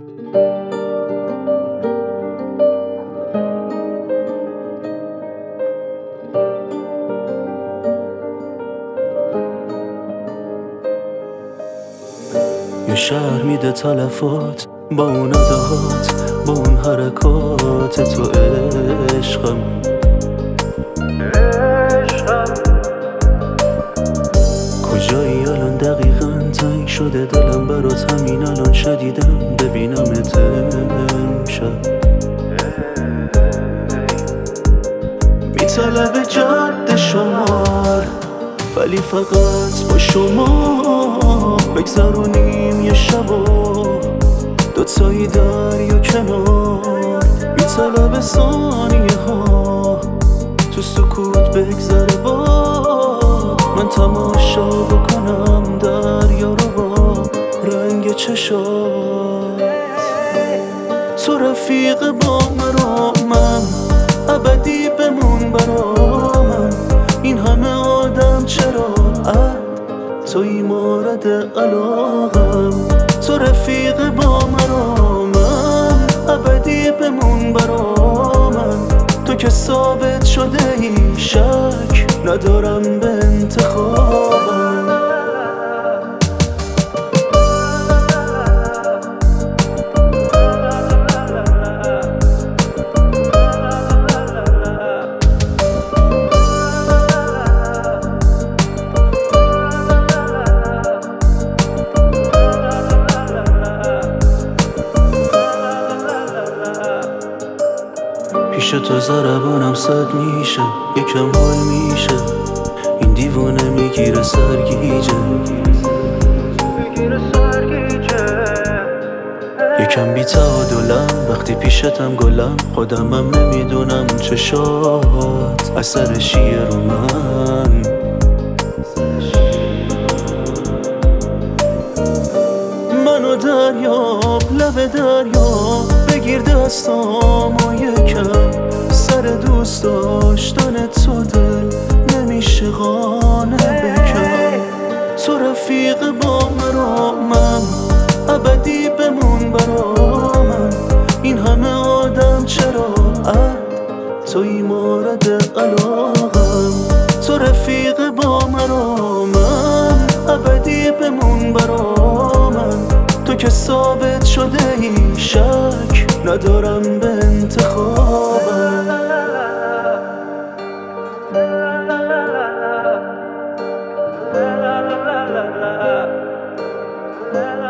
یه شهر میده تلفات با اون ادهات، با اون حرکات تو عشقم. کجایی الان دقیقا؟ تنگ شده دلم برات، همین الان شدیدم ببینمت امشب. میطلب جد شمار، ولی فقط با شما بگذرونیم یه شبا دوتایی دریا کنار. میطلب ثانیه ها تو سکوت بگذره باد، من تماشا بکنم دریا رو با رنگ چشات. تو رفیق با مرامم، ابدی بمون برامم. این همه آدم چرا توی مورد علاقم؟ تو رفیق با مرامم، ابدی بمون برامم. تو که ثابت شده ای، شک ندارم به انتخابم. پیش تو ضربانم صد میشه، یکم حال میشه، این دیوانه میگیره سرگیجه. یکم بی تعادلم وقتی پیشتم گلم، خودمم نمیدونم اون چشات اثرشیه رو من. منو دریاب لب دریا، بگیر دستام و یکم سر دوست داشتن تو دل نمیشه قانع بکن. تو رفیق با مرامم، ابدی بمون برامم. این همه آدم چرا توی مورد علاقم؟ تو رفیق با مرامم، ابدی بمون برامم. تو که ثابت شده ای، شک ندارم به انتخابم.